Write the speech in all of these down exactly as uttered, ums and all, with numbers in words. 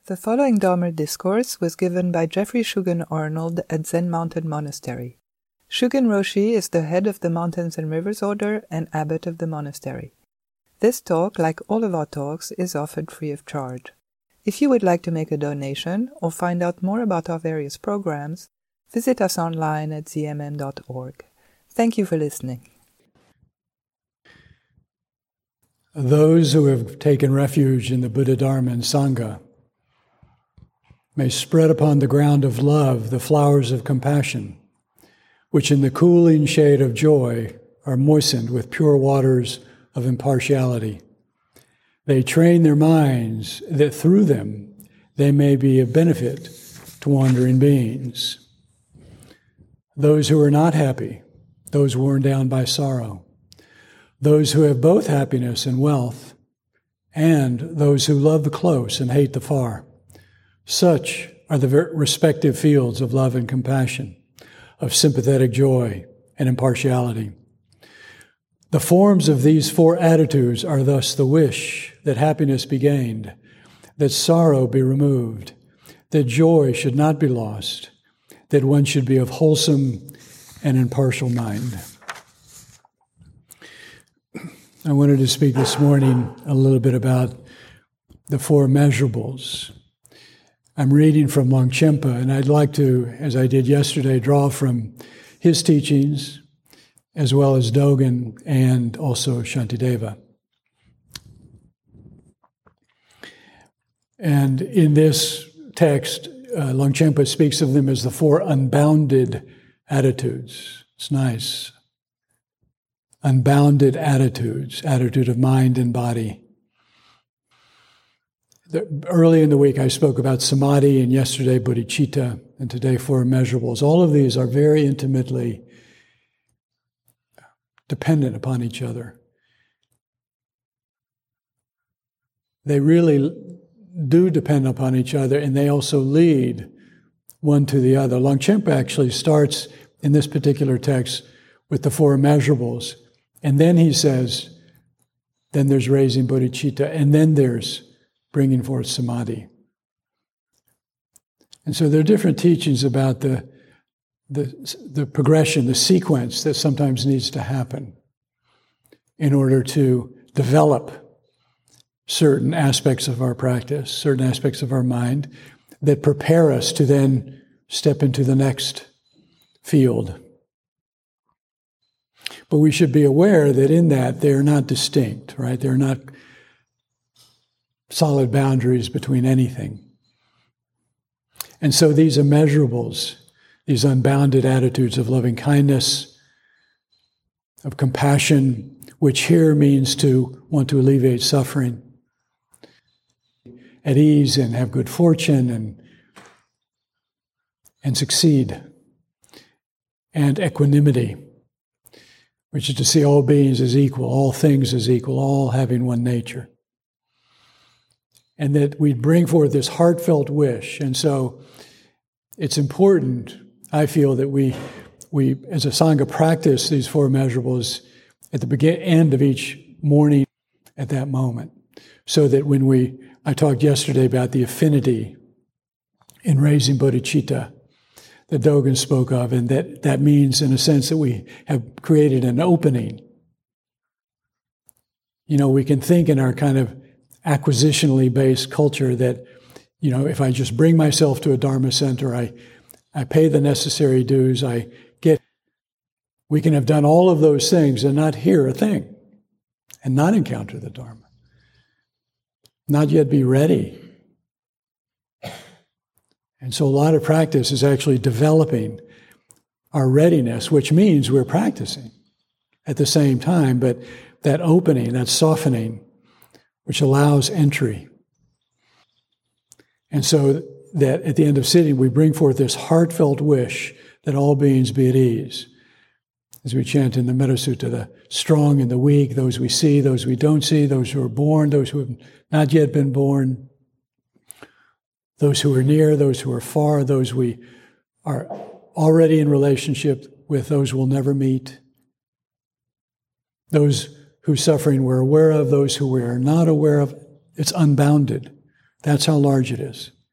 The following Dharma discourse was given by Jeffrey Shugen Arnold at Zen Mountain Monastery. Shugen Roshi is the head of the Mountains and Rivers Order and abbot of the monastery. This talk, like all of our talks, is offered free of charge. If you would like to make a donation or find out more about our various programs, visit us online at z m m dot org. Thank you for listening. Those who have taken refuge in the Buddha, Dharma, and Sangha may spread upon the ground of love the flowers of compassion, which in the cooling shade of joy are moistened with pure waters of impartiality. They train their minds that through them they may be of benefit to wandering beings. Those who are not happy, those worn down by sorrow, those who have both happiness and wealth, and those who love the close and hate the far. Such are the respective fields of love and compassion, of sympathetic joy and impartiality. The forms of these four attitudes are thus the wish that happiness be gained, that sorrow be removed, that joy should not be lost, that one should be of wholesome and impartial mind. I wanted to speak this morning a little bit about the four measurables. I'm reading from Longchenpa, and I'd like to, as I did yesterday, draw from his teachings, as well as Dogen and also Shantideva. And in this text, uh, Longchenpa speaks of them as the four unbounded attitudes. It's nice. Unbounded attitudes, attitude of mind and body. The, early in the week, I spoke about samadhi, and yesterday bodhicitta, and today four measurables. All of these are very intimately dependent upon each other. They really do depend upon each other, and they also lead one to the other. Longchenpa actually starts in this particular text with the four measurables, and then he says, then there's raising bodhicitta, and then there's bringing forth samadhi. And so there are different teachings about the, the, the progression, the sequence that sometimes needs to happen in order to develop certain aspects of our practice, certain aspects of our mind that prepare us to then step into the next field. But we should be aware that in that they're not distinct, right? They're not solid boundaries between anything. And so these immeasurables, these unbounded attitudes of loving kindness, of compassion, which here means to want to alleviate suffering, at ease and have good fortune and, and succeed, and equanimity, which is to see all beings as equal, all things as equal, all having one nature. And that we bring forth this heartfelt wish. And so it's important, I feel, that we, we as a Sangha, practice these four measurables at the begin, end of each morning at that moment. So that when we, I talked yesterday about the affinity in raising bodhicitta that Dogen spoke of, and that, that means, in a sense, that we have created an opening. You know, we can think in our kind of acquisitionally based culture that, you know, if I just bring myself to a Dharma center, I, I pay the necessary dues, I get, we can have done all of those things and not hear a thing and not encounter the Dharma. Not yet be ready. And so a lot of practice is actually developing our readiness, which means we're practicing at the same time, but that opening, that softening, which allows entry. And so that at the end of sitting, we bring forth this heartfelt wish that all beings be at ease. As we chant in the Metta Sutta, the strong and the weak, those we see, those we don't see, those who are born, those who have not yet been born, those who are near, those who are far, those we are already in relationship with, those we'll never meet, those whose suffering we're aware of, those who we are not aware of. It's unbounded. That's how large it is.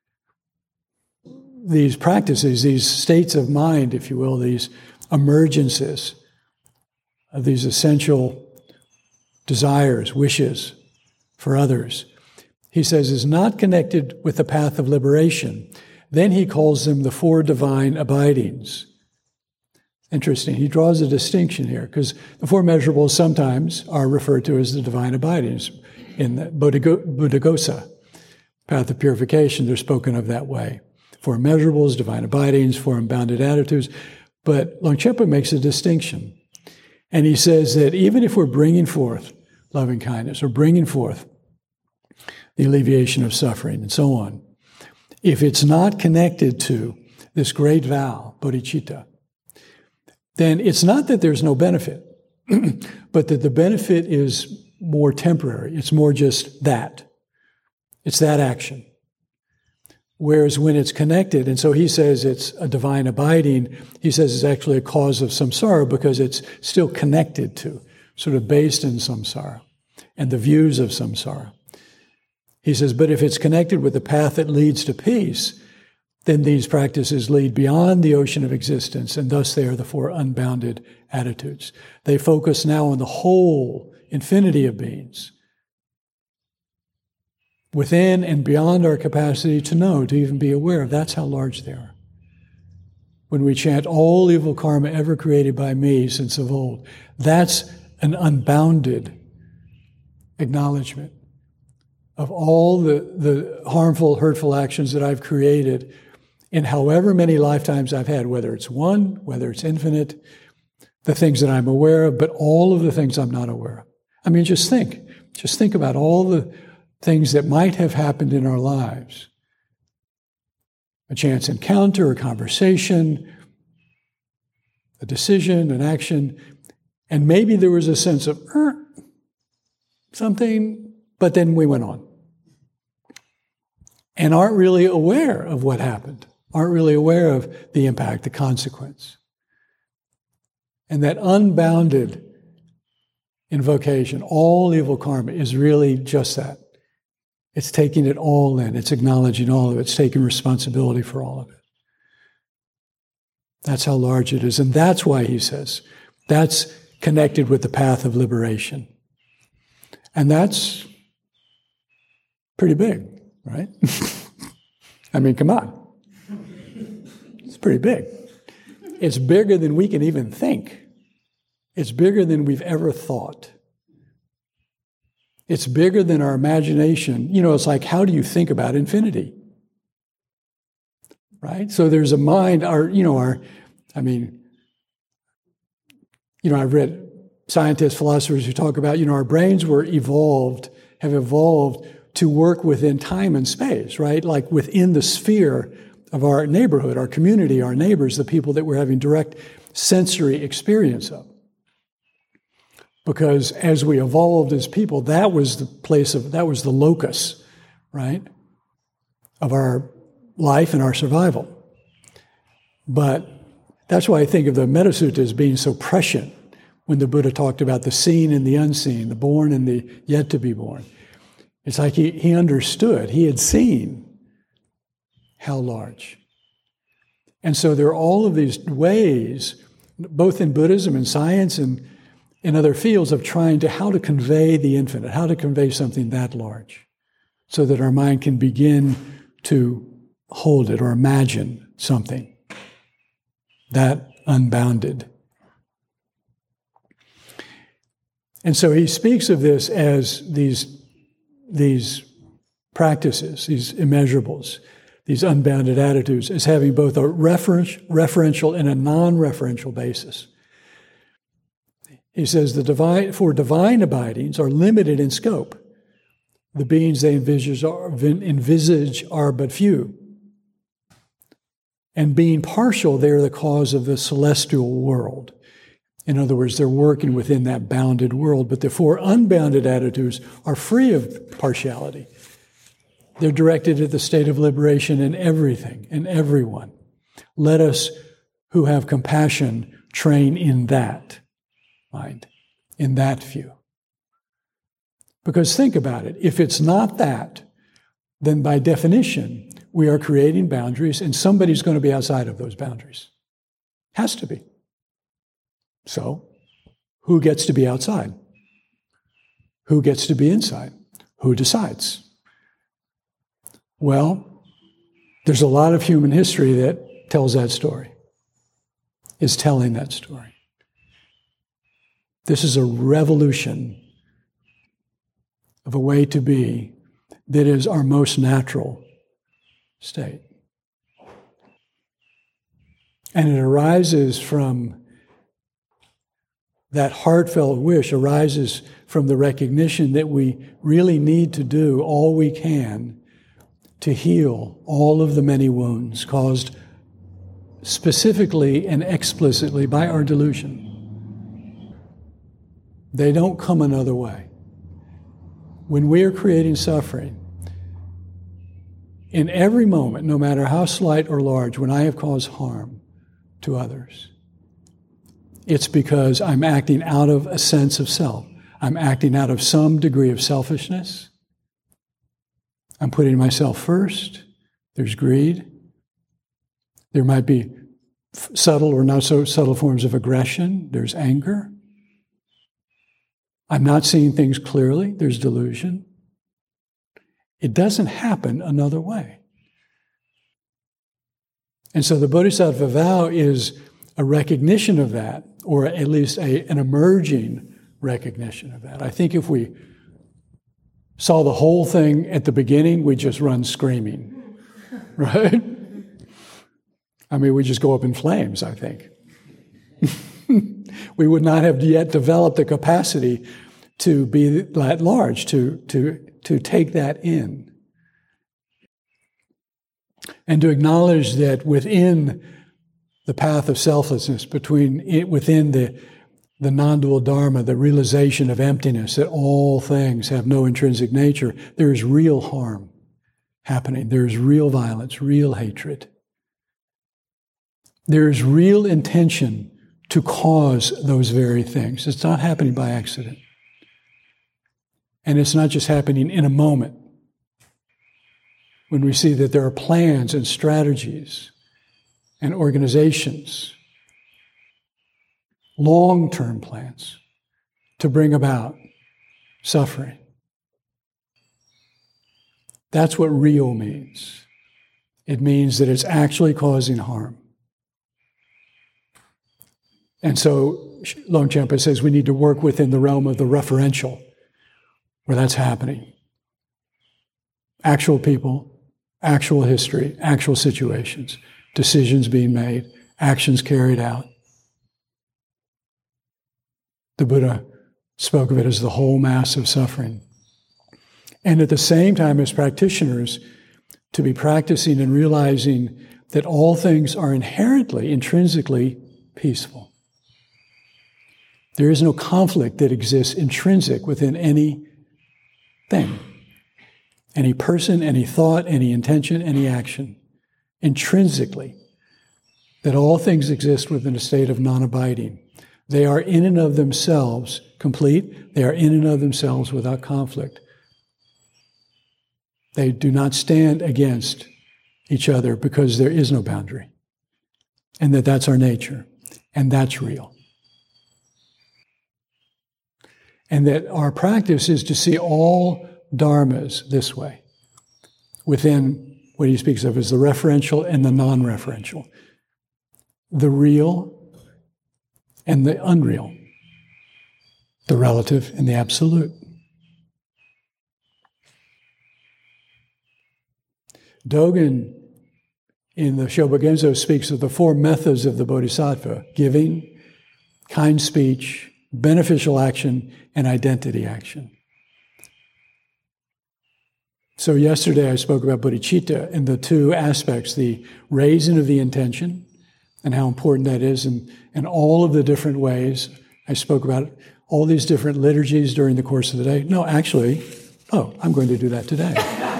these practices, these states of mind, if you will, these emergences of these essential desires, wishes for others, he says, is not connected with the path of liberation. Then he calls them the four divine abidings. Interesting. He draws a distinction here because the four measurables sometimes are referred to as the divine abidings. In the Buddhaghosa, path of purification, they're spoken of that way. Four measurables, divine abidings, four unbounded attitudes. But Longchenpa makes a distinction. And he says that even if we're bringing forth loving kindness or bringing forth the alleviation of suffering and so on, if it's not connected to this great vow, bodhicitta, then it's not that there's no benefit, but that the benefit is more temporary. It's more just that. It's that action. Whereas when it's connected, and so he says it's a divine abiding, he says it's actually a cause of samsara because it's still connected to, sort of based in samsara and the views of samsara. He says, but if it's connected with the path that leads to peace, then these practices lead beyond the ocean of existence, and thus they are the four unbounded attitudes. They focus now on the whole infinity of beings, within and beyond our capacity to know, to even be aware of. That's how large they are. When we chant, all evil karma ever created by me since of old, that's an unbounded acknowledgement of all the, the harmful, hurtful actions that I've created in however many lifetimes I've had, whether it's one, whether it's infinite, the things that I'm aware of, but all of the things I'm not aware of. I mean, just think. Just think about all the things that might have happened in our lives. A chance encounter, a conversation, a decision, an action, and maybe there was a sense of, er, something, but then we went on. And aren't really aware of what happened, aren't really aware of the impact, the consequence. And that unbounded invocation, all evil karma, is really just that. It's taking it all in. It's acknowledging all of it. It's taking responsibility for all of it. That's how large it is. And that's why he says, that's connected with the path of liberation. And that's pretty big, right? I mean, come on. It's pretty big. It's bigger than we can even think. It's bigger than we've ever thought. It's bigger than our imagination. You know, it's like, how do you think about infinity? Right? So there's a mind, our, you know, our, I mean, you know, I've read scientists, philosophers who talk about, you know, our brains were evolved, have evolved to work within time and space, right? Like within the sphere of our neighborhood, our community, our neighbors, the people that we're having direct sensory experience of. Because as we evolved as people, that was the place of, that was the locus, right, of our life and our survival. But that's why I think of the Metta Sutta as being so prescient when the Buddha talked about the seen and the unseen, the born and the yet to be born. It's like he, he understood, he had seen how large. And so there are all of these ways, both in Buddhism and science and in other fields, of trying to how to convey the infinite, how to convey something that large, so that our mind can begin to hold it or imagine something that unbounded. And so he speaks of this as these, these practices, these immeasurables, these unbounded attitudes, as having both a reference, referential and a non-referential basis. He says the divine, for divine abidings are limited in scope. The beings they envisage are, envisage are but few. And being partial, they are the cause of the celestial world. In other words, they're working within that bounded world. But the four unbounded attitudes are free of partiality. They're directed at the state of liberation in everything, in everyone. Let us who have compassion train in that mind, in that view. Because think about it, if it's not that, then by definition, we are creating boundaries, and somebody's going to be outside of those boundaries. Has to be. So, who gets to be outside? Who gets to be inside? Who decides? Well, there's a lot of human history that tells that story, is telling that story. This is a revolution of a way to be that is our most natural state. And it arises from, that heartfelt wish arises from the recognition that we really need to do all we can to heal all of the many wounds caused specifically and explicitly by our delusion. They don't come another way. When we are creating suffering, in every moment, no matter how slight or large, when I have caused harm to others, it's because I'm acting out of a sense of self. I'm acting out of some degree of selfishness. I'm putting myself first. There's greed. There might be subtle or not so subtle forms of aggression. There's anger. I'm not seeing things clearly. There's delusion. It doesn't happen another way. And so the Bodhisattva vow is a recognition of that, or at least a, an emerging recognition of that. I think if we saw the whole thing at the beginning, we'd just run screaming, right? I mean, we'd just go up in flames, I think. We would not have yet developed the capacity to be that large, to, to, to take that in. And to acknowledge that within the path of selflessness, between it, within the, the non-dual dharma, the realization of emptiness, that all things have no intrinsic nature, there is real harm happening. There is real violence, real hatred. There is real intention to cause those very things. It's not happening by accident. And it's not just happening in a moment. When we see that there are plans and strategies and organizations, long-term plans to bring about suffering. That's what real means. It means that it's actually causing harm. And so Longchenpa says we need to work within the realm of the referential, where that's happening. Actual people, actual history, actual situations, decisions being made, actions carried out. The Buddha spoke of it as the whole mass of suffering. And at the same time, as practitioners, to be practicing and realizing that all things are inherently, intrinsically peaceful. There is no conflict that exists intrinsic within any thing, any person, any thought, any intention, any action. Intrinsically, that all things exist within a state of non-abiding. They are in and of themselves complete. They are in and of themselves without conflict. They do not stand against each other because there is no boundary. And that that's our nature. And that's real. And that our practice is to see all dharmas this way, within what he speaks of as the referential and the non-referential, the real and the unreal, the relative and the absolute. Dogen in the Shobogenzo speaks of the four methods of the Bodhisattva: giving, kind speech, beneficial action, and identity action. So yesterday I spoke about bodhicitta and the two aspects, the raising of the intention and how important that is, and, and all of the different ways. I spoke about all these different liturgies during the course of the day. No, actually, oh, I'm going to do that today.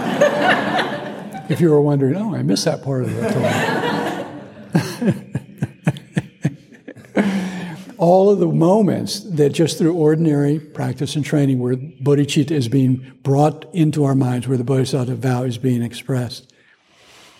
If you were wondering, oh, I missed that part of the talk. All of the moments that just through ordinary practice and training where bodhicitta is being brought into our minds, where the bodhisattva vow is being expressed.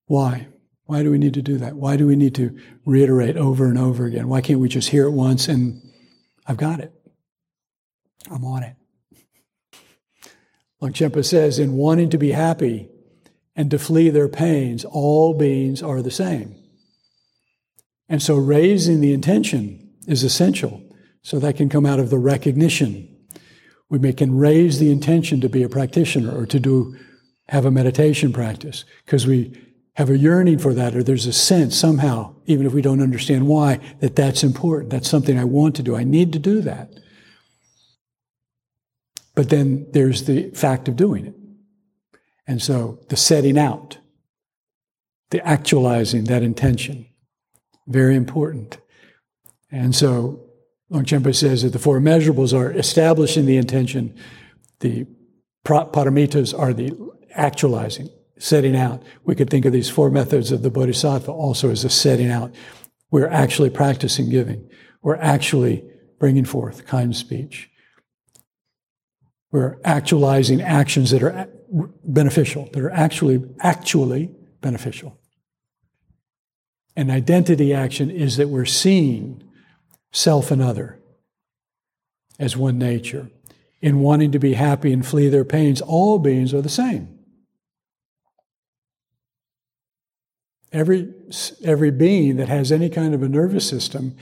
Why? Why do we need to do that? Why do we need to reiterate over and over again? Why can't we just hear it once and I've got it? I'm on it. Longchenpa says, in wanting to be happy and to flee their pains, all beings are the same. And so raising the intention is essential. So that can come out of the recognition. We may, can raise the intention to be a practitioner or to do have a meditation practice because we have a yearning for that, or there's a sense somehow, even if we don't understand why, that that's important. That's something I want to do. I need to do that. But then there's the fact of doing it. And so the setting out, the actualizing that intention, very important. And so Longchenpa says that the four immeasurables are establishing the intention, the paramitas are the actualizing, setting out. We could think of these four methods of the Bodhisattva also as a setting out. We're actually practicing giving. We're actually bringing forth kind speech. We're actualizing actions that are beneficial, that are actually, actually beneficial. An identity action is that we're seeing self and other as one nature. In wanting to be happy and flee their pains, all beings are the same. Every, every being that has any kind of a nervous system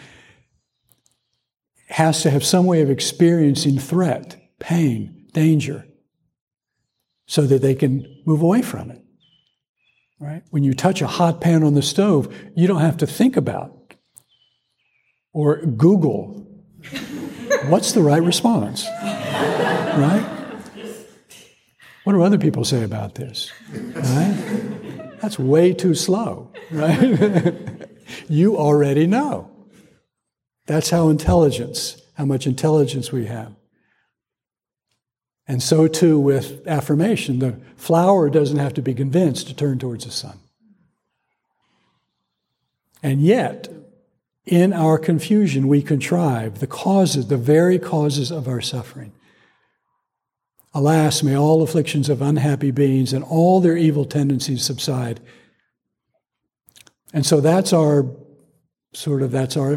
has to have some way of experiencing threat, pain, danger, so that they can move away from it. Right? When you touch a hot pan on the stove, you don't have to think about or Google what's the right response. Right? What do other people say about this? Right? That's way too slow, right? You already know. That's how intelligence, how much intelligence we have. And so too with affirmation. The flower doesn't have to be convinced to turn towards the sun. And yet, in our confusion, we contrive the causes, the very causes of our suffering. Alas, may all afflictions of unhappy beings and all their evil tendencies subside. And so that's our, sort of, that's our,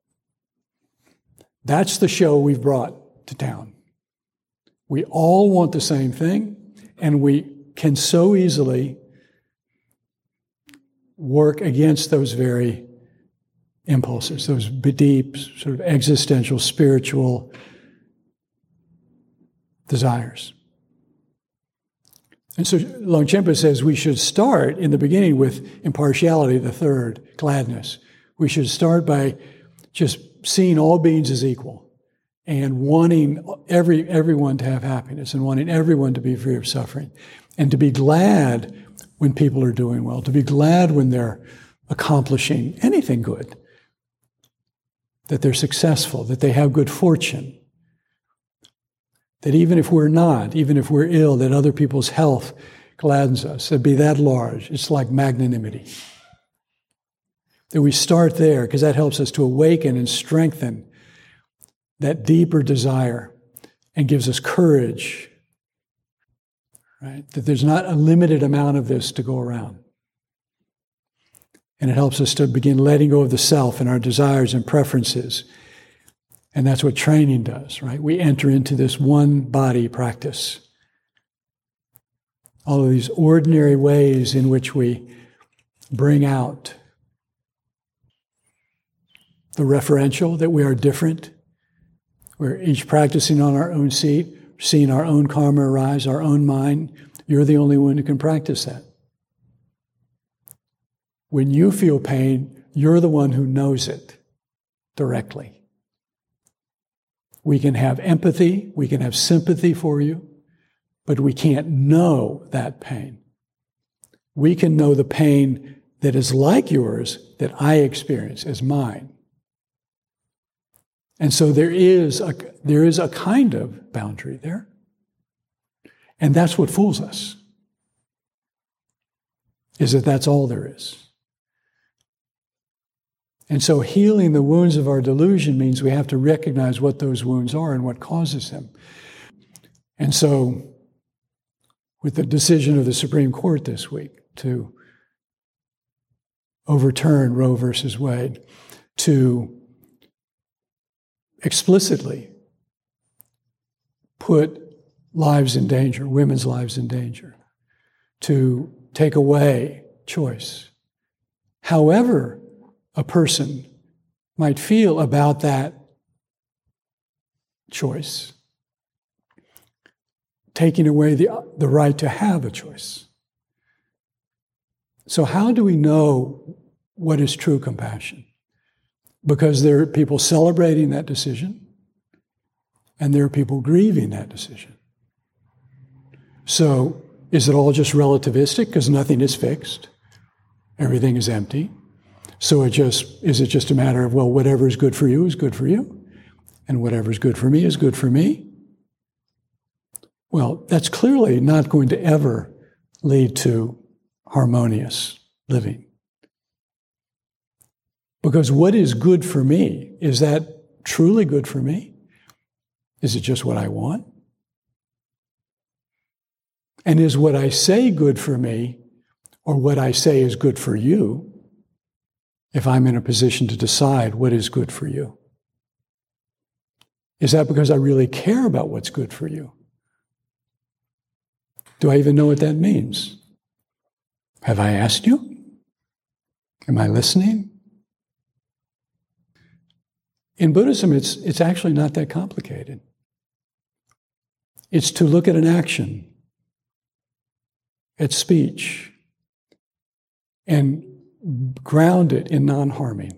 that's the show we've brought to town. We all want the same thing, and we can so easily work against those very impulses, those deep, sort of existential, spiritual desires. And so Longchenpa says we should start in the beginning with impartiality, the third, gladness. We should start by just seeing all beings as equal and wanting every everyone to have happiness and wanting everyone to be free of suffering and to be glad when people are doing well, to be glad when they're accomplishing anything good, that they're successful, that they have good fortune. That even if we're not, even if we're ill, that other people's health gladdens us. It'd be that large. It's like magnanimity. That we start there, because that helps us to awaken and strengthen that deeper desire and gives us courage. Right? That there's not a limited amount of this to go around. And it helps us to begin letting go of the self and our desires and preferences. And that's what training does, right? We enter into this one body practice. All of these ordinary ways in which we bring out the referential, that we are different. We're each practicing on our own seat, seeing our own karma arise, our own mind. You're the only one who can practice that. When you feel pain, you're the one who knows it directly. We can have empathy, we can have sympathy for you, but we can't know that pain. We can know the pain that is like yours, that I experience as mine. And so there is a, there is a kind of boundary there. And that's what fools us, is that that's all there is. And so healing the wounds of our delusion means we have to recognize what those wounds are and what causes them. And so, with the decision of the Supreme Court this week to overturn Roe versus Wade, to explicitly put lives in danger, women's lives in danger, to take away choice. However a person might feel about that choice, taking away the, the right to have a choice. So how do we know what is true compassion? Because there are people celebrating that decision, and there are people grieving that decision. So is it all just relativistic because nothing is fixed? Everything is empty. So it just is it just a matter of, well, whatever is good for you is good for you, and whatever is good for me is good for me? Well, that's clearly not going to ever lead to harmonious living. Because what is good for me, is that truly good for me? Is it just what I want? And is what I say good for me, or what I say is good for you, if I'm in a position to decide what is good for you? Is that because I really care about what's good for you? Do I even know what that means? Have I asked you? Am I listening? In Buddhism, it's, it's actually not that complicated. It's to look at an action, at speech, and ground it in non-harming.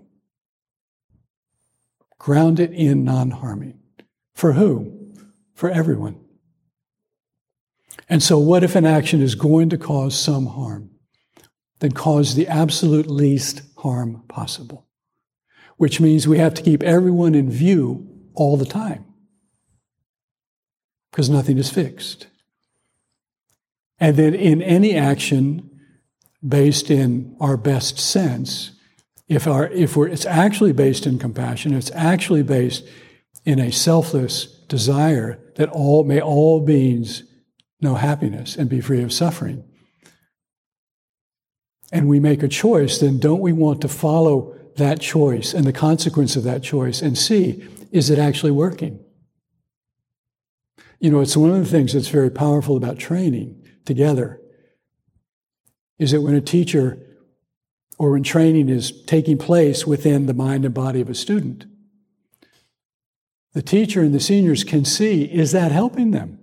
Ground it in non-harming. For who? For everyone. And so what if an action is going to cause some harm? Then cause the absolute least harm possible. Which means we have to keep everyone in view all the time. Because nothing is fixed. And then in any action based in our best sense, if our if we're it's actually based in compassion, it's actually based in a selfless desire that all may all beings know happiness and be free of suffering. And we make a choice, then don't we want to follow that choice and the consequence of that choice and see, is it actually working? You know, it's one of the things that's very powerful about training together, is that when a teacher or when training is taking place within the mind and body of a student, the teacher and the seniors can see, is that helping them?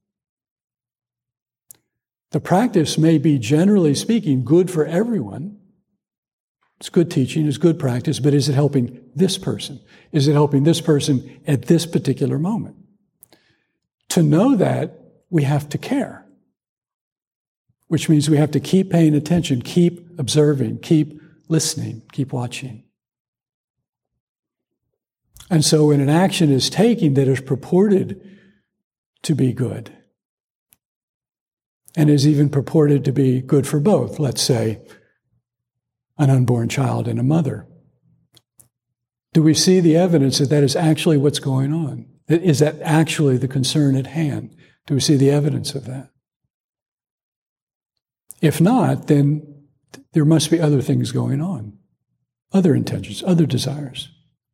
The practice may be, generally speaking, good for everyone. It's good teaching, it's good practice, but is it helping this person? Is it helping this person at this particular moment? To know that, we have to care. Which means we have to keep paying attention, keep observing, keep listening, keep watching. And so when an action is taken that is purported to be good, and is even purported to be good for both, let's say an unborn child and a mother, do we see the evidence that that is actually what's going on? Is that actually the concern at hand? Do we see the evidence of that? If not, then there must be other things going on, other intentions, other desires.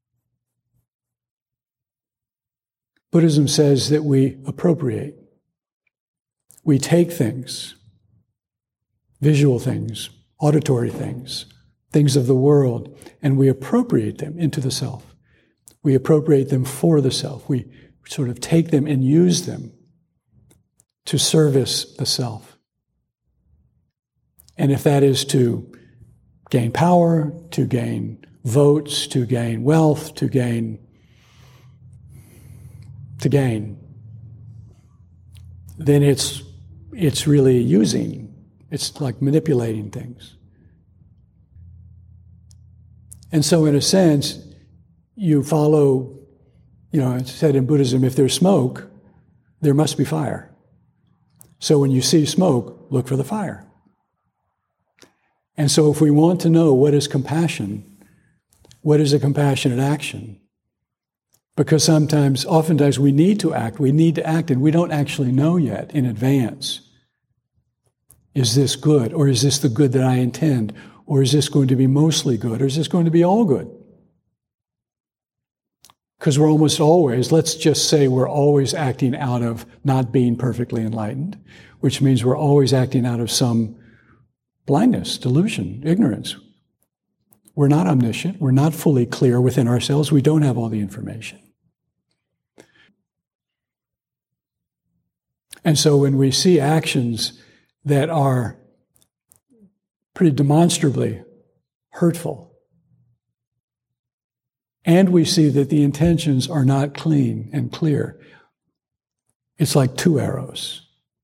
Buddhism says that we appropriate. We take things, visual things, auditory things, things of the world, and we appropriate them into the self. We appropriate them for the self. We sort of take them and use them to service the self. And if that is to gain power, to gain votes, to gain wealth, to gain, to gain, then it's it's really using. It's like manipulating things. And so in a sense, you follow, you know, it's said in Buddhism, if there's smoke, there must be fire. So when you see smoke, look for the fire. And so if we want to know what is compassion, what is a compassionate action? Because sometimes, oftentimes we need to act, we need to act, and we don't actually know yet in advance. Is this good, or is this the good that I intend, Or is this going to be mostly good? Or is this going to be all good? Because we're almost always, let's just say we're always acting out of not being perfectly enlightened, which means we're always acting out of some blindness, delusion, ignorance. We're not omniscient. We're not fully clear within ourselves. We don't have all the information. And so when we see actions that are pretty demonstrably hurtful, and we see that the intentions are not clean and clear, it's like two arrows.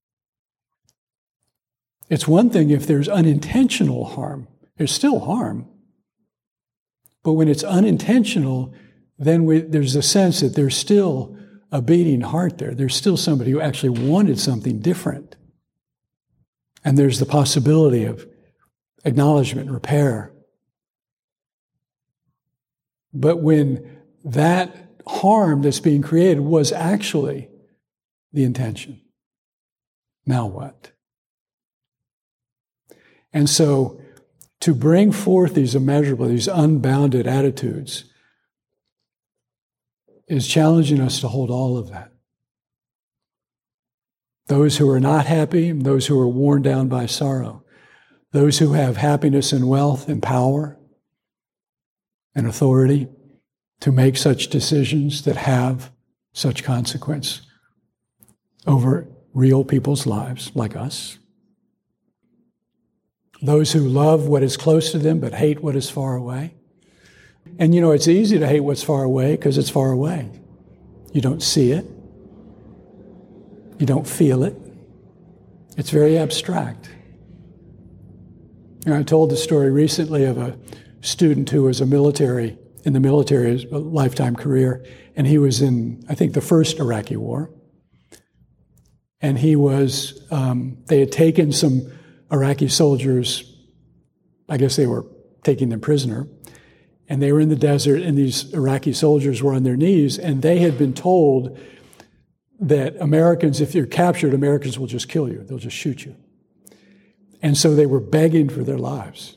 It's one thing if there's unintentional harm. There's still harm. But when it's unintentional, then we, there's a sense that there's still a beating heart there. There's still somebody who actually wanted something different. And there's the possibility of acknowledgement, repair. But when that harm that's being created was actually the intention, now what? And so to bring forth these immeasurable, these unbounded attitudes is challenging us to hold all of that. Those who are not happy, those who are worn down by sorrow, those who have happiness and wealth and power and authority to make such decisions that have such consequence over real people's lives like us. Those who love what is close to them but hate what is far away. And you know, it's easy to hate what's far away because it's far away. You don't see it. You don't feel it. It's very abstract. And I told the story recently of a student who was a military, in the military, a lifetime career, and he was in, I think, the first Iraqi war. And he was, um, they had taken some Iraqi soldiers, I guess they were taking them prisoner, and they were in the desert, and these Iraqi soldiers were on their knees, and they had been told that Americans, if you're captured, Americans will just kill you. They'll just shoot you. And so they were begging for their lives.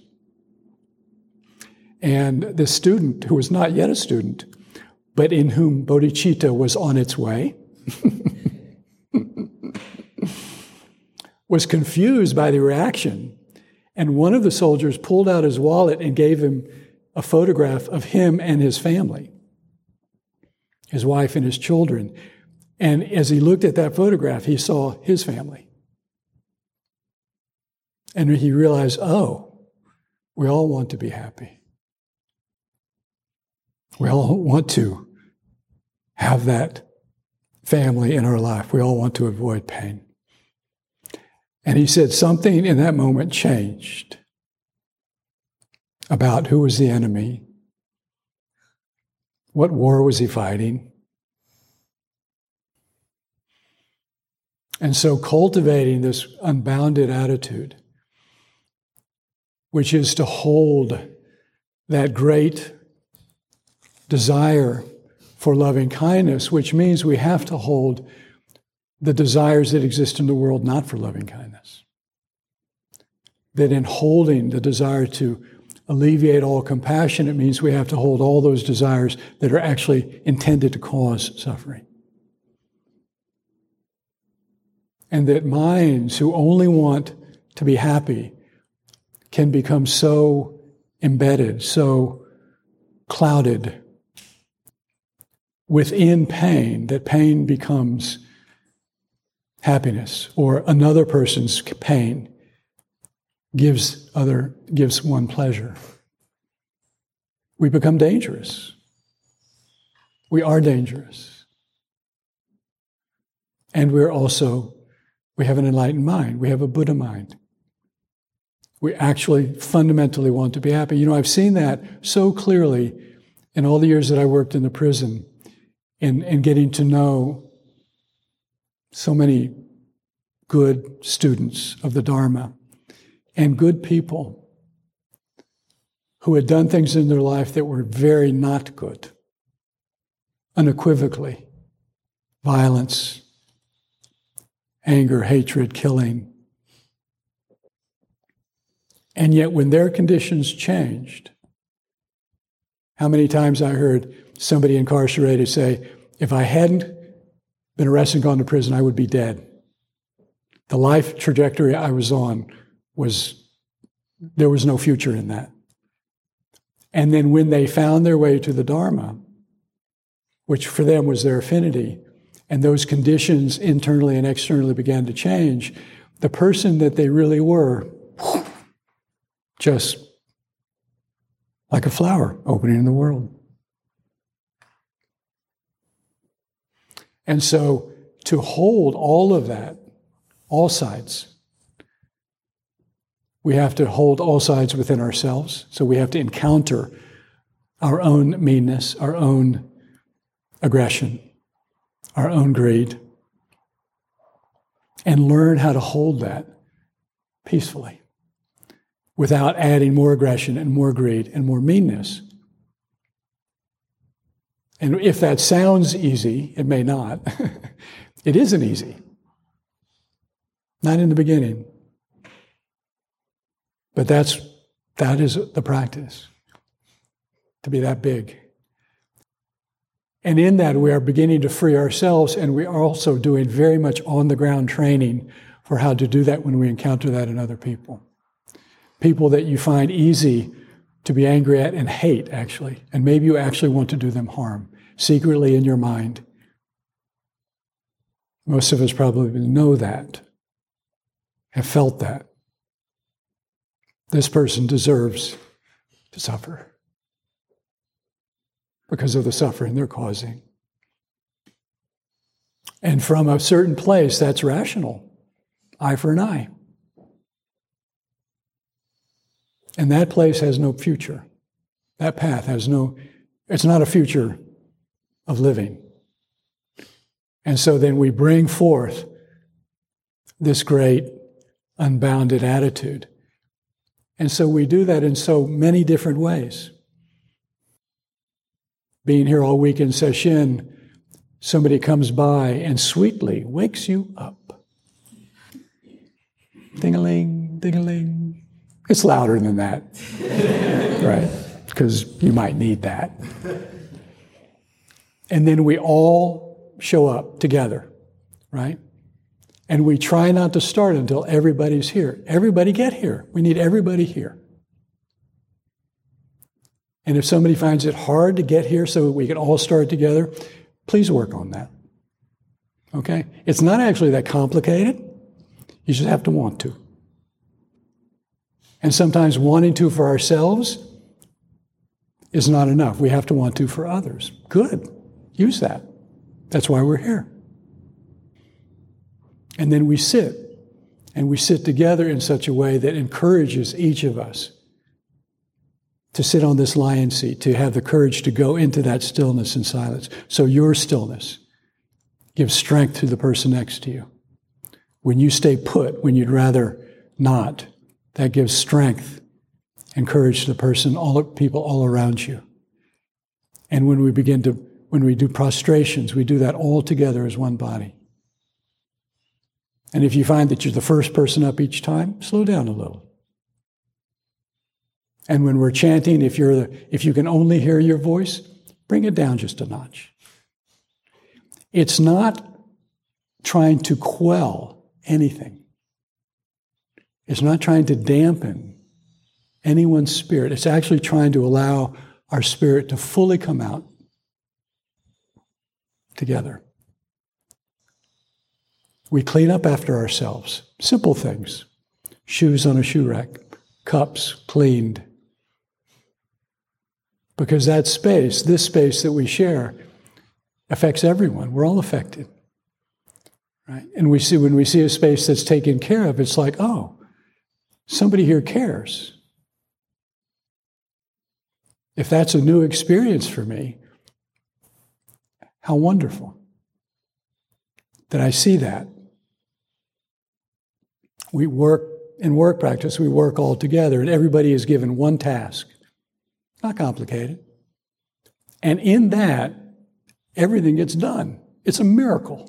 And this student, who was not yet a student, but in whom bodhicitta was on its way, was confused by the reaction. And one of the soldiers pulled out his wallet and gave him a photograph of him and his family, his wife and his children. And as he looked at that photograph, he saw his family. And he realized, oh, we all want to be happy. We all want to have that family in our life. We all want to avoid pain. And he said something in that moment changed about who was the enemy, what war was he fighting. And so cultivating this unbounded attitude, which is to hold that great desire for loving kindness, which means we have to hold the desires that exist in the world not for loving kindness. That in holding the desire to alleviate all compassion, it means we have to hold all those desires that are actually intended to cause suffering. And that minds who only want to be happy can become so embedded, so clouded within pain that pain becomes happiness, or another person's pain gives other gives one pleasure. We become dangerous. We are dangerous. And we're also, we have an enlightened mind. We have a Buddha mind. We actually fundamentally want to be happy. You know, I've seen that so clearly in all the years that I worked in the prison, in, in getting to know so many good students of the Dharma and good people who had done things in their life that were very not good, unequivocally. Violence, anger, hatred, killing. And yet when their conditions changed, how many times I heard somebody incarcerated say, if I hadn't been arrested and gone to prison, I would be dead. The life trajectory I was on was, there was no future in that. And then when they found their way to the Dharma, which for them was their affinity, and those conditions internally and externally began to change, the person that they really were, just like a flower opening in the world. And so to hold all of that, all sides, we have to hold all sides within ourselves. So we have to encounter our own meanness, our own aggression, our own greed, and learn how to hold that peacefully without adding more aggression and more greed and more meanness. And if that sounds easy, it may not. It isn't easy. Not in the beginning. But that's, that is the practice, to be that big. And in that, we are beginning to free ourselves, and we are also doing very much on-the-ground training for how to do that when we encounter that in other people. People that you find easy to be angry at and hate, actually. And maybe you actually want to do them harm, secretly in your mind. Most of us probably know that, have felt that. This person deserves to suffer because of the suffering they're causing. And from a certain place, that's rational. Eye for an eye. And that place has no future. That path has no, it's not a future of living. And so then we bring forth this great unbounded attitude. And so we do that in so many different ways. Being here all week in sesshin, somebody comes by and sweetly wakes you up. Ding-a-ling, ding-a-ling. It's louder than that, right? Because you might need that. And then we all show up together, right? And we try not to start until everybody's here. Everybody get here. We need everybody here. And if somebody finds it hard to get here so we can all start together, please work on that. Okay? It's not actually that complicated. You just have to want to. And sometimes wanting to for ourselves is not enough. We have to want to for others. Good. Use that. That's why we're here. And then we sit, and we sit together in such a way that encourages each of us to sit on this lion seat, to have the courage to go into that stillness and silence. So your stillness gives strength to the person next to you. When you stay put, when you'd rather not, that gives strength and courage to the person, all the people all around you. And when we begin to, when we do prostrations, we do that all together as one body. And if you find that you're the first person up each time, slow down a little. And when we're chanting, if you're the, if you can only hear your voice, bring it down just a notch. It's not trying to quell anything. It's not trying to dampen anyone's spirit. It's actually trying to allow our spirit to fully come out together. We clean up after ourselves. Simple things. Shoes on a shoe rack. Cups cleaned. Because that space, this space that we share, affects everyone. We're all affected. Right? And we see when we see a space that's taken care of, it's like, oh, somebody here cares. If that's a new experience for me, how wonderful that I see that. We work, in work practice, we work all together, and everybody is given one task. Not complicated. And in that, everything gets done. It's a miracle.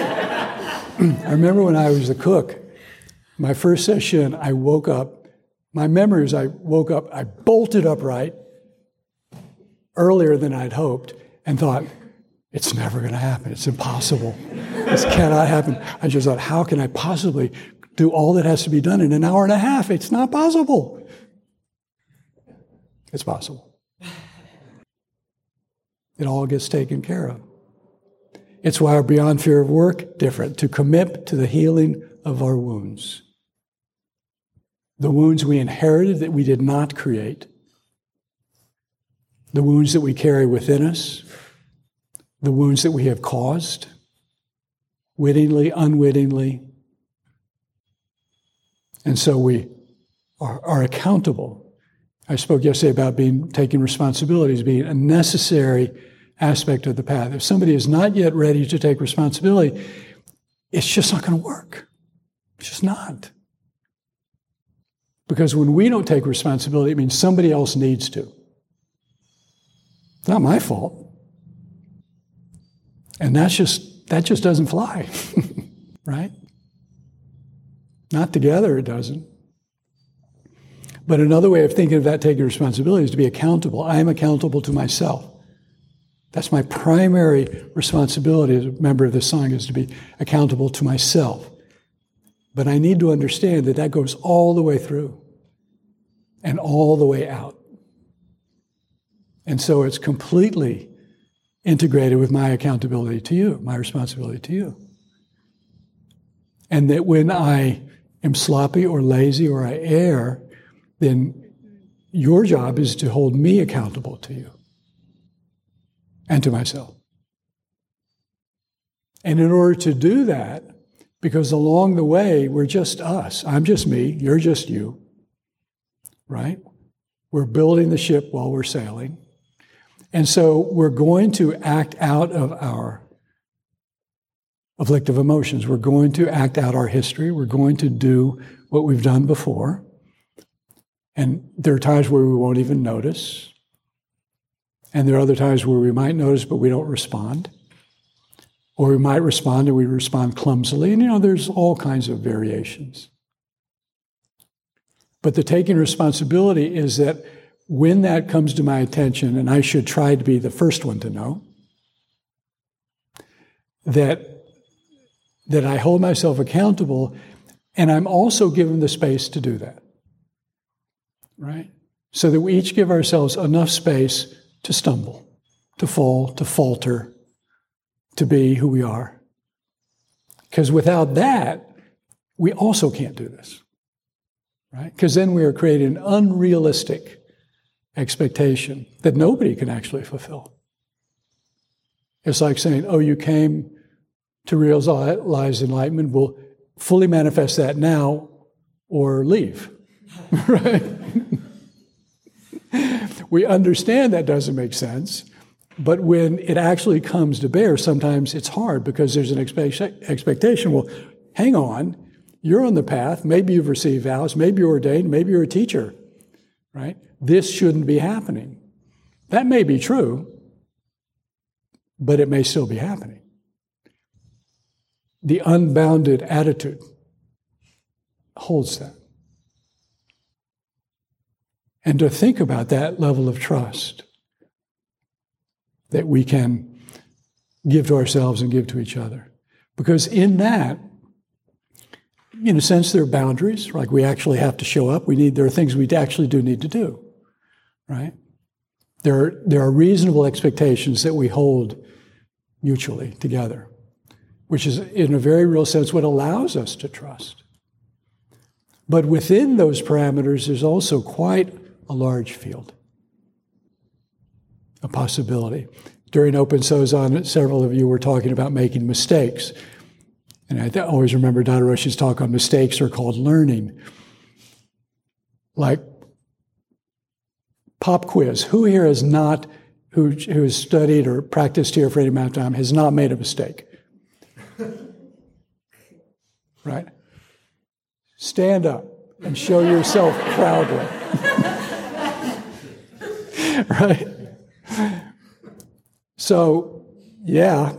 I remember when I was the cook, my first session, I woke up My memory is I woke up, I bolted upright earlier than I'd hoped and thought, it's never going to happen. It's impossible. This cannot happen. I just thought, how can I possibly do all that has to be done in an hour and a half? It's not possible. It's possible. It all gets taken care of. It's why our Beyond Fear of Work, different, to commit to the healing of our wounds. The wounds we inherited that we did not create. The wounds that we carry within us. The wounds that we have caused, wittingly, unwittingly. And so we are, are accountable. I spoke yesterday about being taking responsibility as being a necessary aspect of the path. If somebody is not yet ready to take responsibility, it's just not going to work. It's just not. Because when we don't take responsibility, it means somebody else needs to. It's not my fault. And that's just, that just doesn't fly, right? Not together, it doesn't. But another way of thinking of that taking responsibility is to be accountable. I am accountable to myself. That's my primary responsibility as a member of this song, is to be accountable to myself. But I need to understand that that goes all the way through and all the way out. And so it's completely integrated with my accountability to you, my responsibility to you. And that when I am sloppy or lazy or I err, then your job is to hold me accountable to you and to myself. And in order to do that, because along the way, we're just us. I'm just me, you're just you, right? We're building the ship while we're sailing. And so we're going to act out of our afflictive emotions. We're going to act out our history. We're going to do what we've done before. And there are times where we won't even notice. And there are other times where we might notice, but we don't respond. Or we might respond and we respond clumsily. And, you know, there's all kinds of variations. But the taking responsibility is that when that comes to my attention, and I should try to be the first one to know, that, that I hold myself accountable, and I'm also given the space to do that, right? So that we each give ourselves enough space to stumble, to fall, to falter, to be who we are. Because without that, we also can't do this, right? Because then we are creating an unrealistic expectation that nobody can actually fulfill. It's like saying, oh, you came to realize enlightenment, will fully manifest that now or leave, right? We understand that doesn't make sense, but when it actually comes to bear, sometimes it's hard because there's an expect- expectation, well, hang on, you're on the path, maybe you've received vows, maybe you're ordained, maybe you're a teacher, right? This shouldn't be happening. That may be true, but it may still be happening. The unbounded attitude holds that. And to think about that level of trust that we can give to ourselves and give to each other. Because in that, in a sense, there are boundaries, like we actually have to show up. We need, there are things we actually do need to do. Right? There are, there are reasonable expectations that we hold mutually together, which is, in a very real sense, what allows us to trust. But within those parameters, there's also quite a large field of possibility. During Open Sozan, several of you were talking about making mistakes. And I th- always remember Dada Roshi's talk on mistakes are called learning. Like, pop quiz. Who here has not, who, who has studied or practiced here for any amount of time, has not made a mistake? Right? Stand up and show yourself proudly. Right? So, yeah.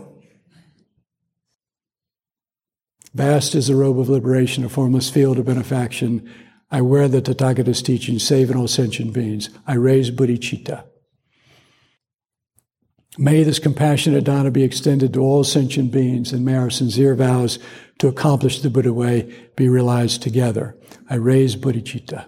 Vast is the robe of liberation, a formless field of benefaction. I wear the Tathagata's teaching, saving all sentient beings. I raise bodhicitta. May this compassionate dana be extended to all sentient beings, and may our sincere vows to accomplish the Buddha way be realized together. I raise bodhicitta.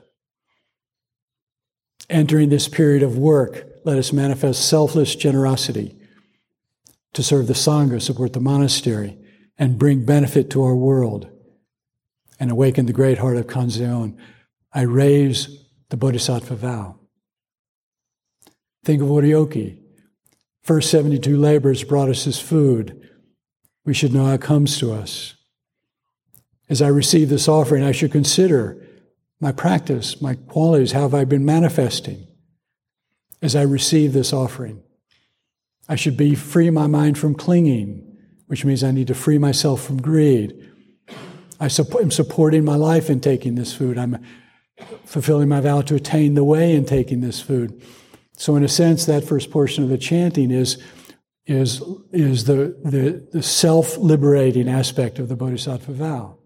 Entering this period of work, let us manifest selfless generosity to serve the Sangha, support the monastery, and bring benefit to our world, and awaken the great heart of Kanzeon. I raise the Bodhisattva vow. Think of Oryoki. First seventy-two laborers brought us his food. We should know how it comes to us. As I receive this offering, I should consider my practice, my qualities, how have I been manifesting as I receive this offering. I should be free my mind from clinging, which means I need to free myself from greed. I am supporting my life in taking this food. I'm fulfilling my vow to attain the way in taking this food. So in a sense, that first portion of the chanting is, is, is the, the, the self-liberating aspect of the Bodhisattva vow.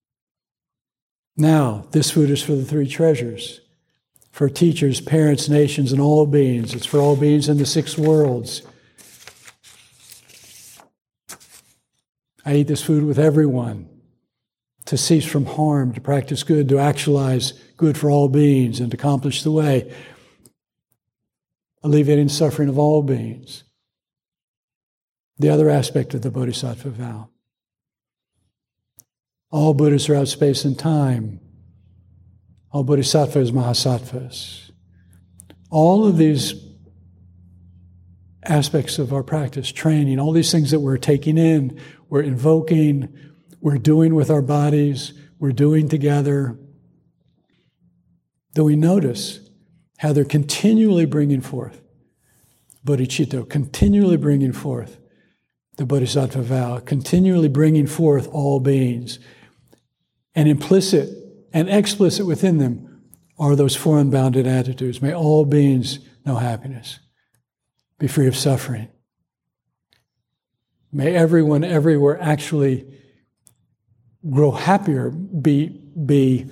Now, this food is for the three treasures, for teachers, parents, nations, and all beings. It's for all beings in the six worlds. I eat this food with everyone to cease from harm, to practice good, to actualize good for all beings, and to accomplish the way, alleviating suffering of all beings. The other aspect of the Bodhisattva vow. All Buddhas are out of space and time. All Bodhisattvas, Mahasattvas. All of these aspects of our practice, training, all these things that we're taking in, we're invoking, we're doing with our bodies, we're doing together. Do we notice how they're continually bringing forth bodhicitta, continually bringing forth the Bodhisattva vow, continually bringing forth all beings. And implicit and explicit within them are those four unbounded attitudes. May all beings know happiness, be free of suffering. May everyone everywhere actually grow happier, be, be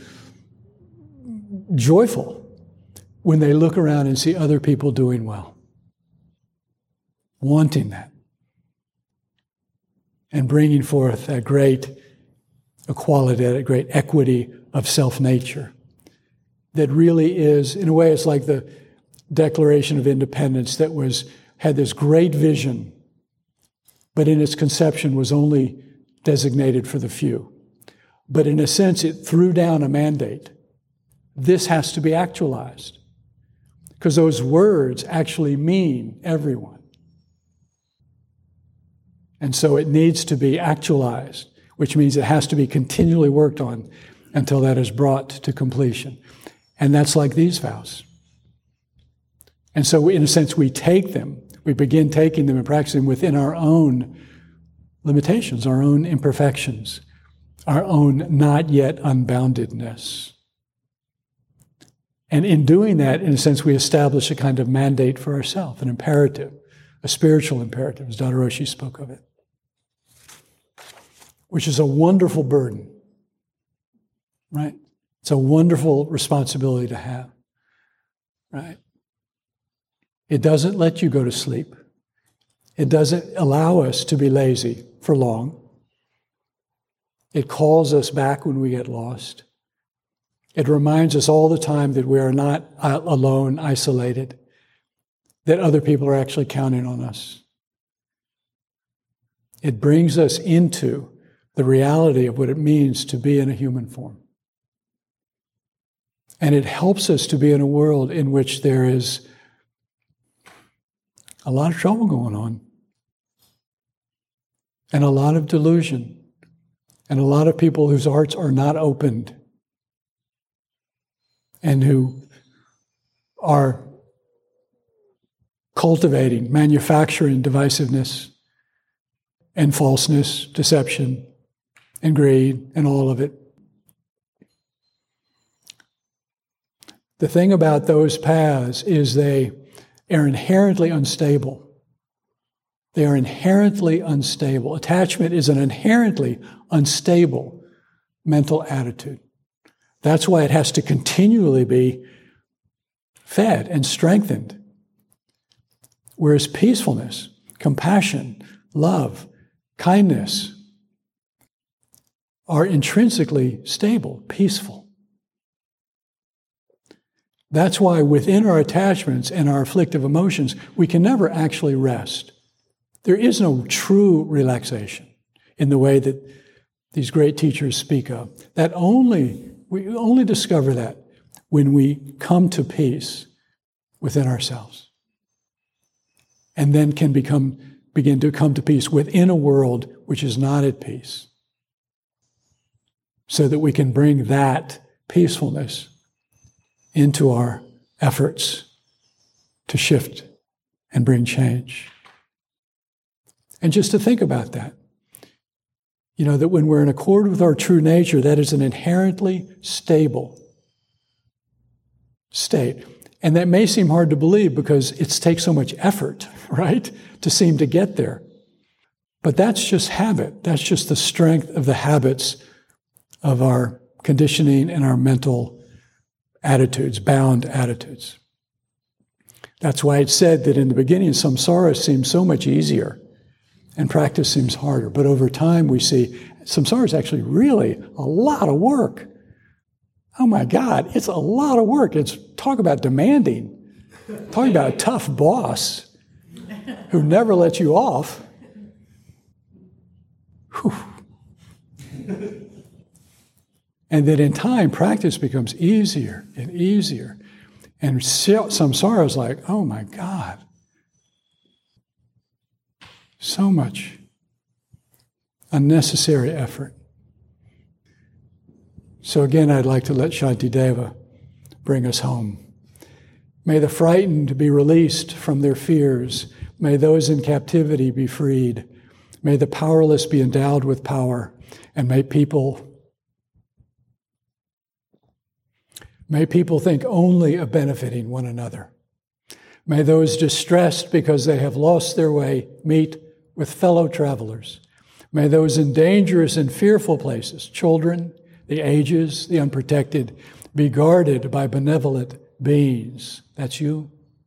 joyful when they look around and see other people doing well. Wanting that. And bringing forth that great equality, that great equity of self-nature that really is, in a way, it's like the Declaration of Independence that was had this great vision, but in its conception was only designated for the few. But in a sense, it threw down a mandate. This has to be actualized, because those words actually mean everyone. And so it needs to be actualized, which means it has to be continually worked on until that is brought to completion. And that's like these vows. And so in a sense, we take them, we begin taking them and practicing within our own limitations, our own imperfections, our own not yet unboundedness. And in doing that, in a sense, we establish a kind of mandate for ourselves, an imperative, a spiritual imperative, as Dada Roshi spoke of it, which is a wonderful burden, right? It's a wonderful responsibility to have, right? It doesn't let you go to sleep. It doesn't allow us to be lazy for long. It calls us back when we get lost. It reminds us all the time that we are not alone, isolated, that other people are actually counting on us. It brings us into the reality of what it means to be in a human form. And it helps us to be in a world in which there is a lot of trouble going on, and a lot of delusion, and a lot of people whose hearts are not opened, and who are cultivating, manufacturing divisiveness and falseness, deception, and greed, and all of it. The thing about those paths is they are inherently unstable. They are inherently unstable. Attachment is an inherently unstable mental attitude. That's why it has to continually be fed and strengthened. Whereas peacefulness, compassion, love, kindness are intrinsically stable, peaceful. That's why within our attachments and our afflictive emotions, we can never actually rest. There is no true relaxation in the way that these great teachers speak of. That only, we only discover that when we come to peace within ourselves. And then can become, begin to come to peace within a world which is not at peace. So that we can bring that peacefulness into our efforts to shift and bring change. And just to think about that, you know, that when we're in accord with our true nature, that is an inherently stable state. And that may seem hard to believe because it takes so much effort, right, to seem to get there. But that's just habit. That's just the strength of the habits of our conditioning and our mental attitudes, bound attitudes. That's why it's said that in the beginning, samsara seems so much easier and practice seems harder. But over time, we see samsara is actually really a lot of work. Oh my God, it's a lot of work. It's talk about demanding. Talking about a tough boss who never lets you off. Whew. And that in time, practice becomes easier and easier. And samsara is like, oh my God. So much unnecessary effort. So again, I'd like to let Shantideva bring us home. May the frightened be released from their fears. May those in captivity be freed. May the powerless be endowed with power. And may people May people think only of benefiting one another. May those distressed because they have lost their way meet with fellow travelers. May those in dangerous and fearful places, children, the ages, the unprotected, be guarded by benevolent beings. That's you.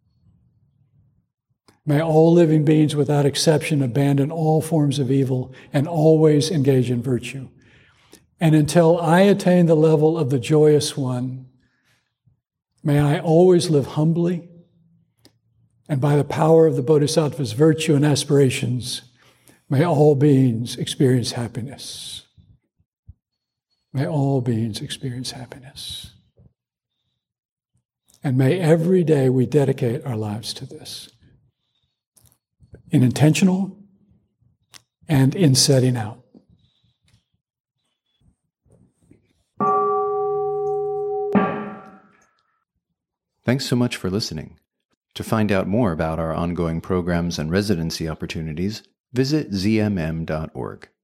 May all living beings without exception abandon all forms of evil and always engage in virtue. And until I attain the level of the joyous one, may I always live humbly, and by the power of the Bodhisattva's virtue and aspirations, may all beings experience happiness. May all beings experience happiness. And may every day we dedicate our lives to this, in intentional and in setting out. Thanks so much for listening. To find out more about our ongoing programs and residency opportunities, visit z m m dot org.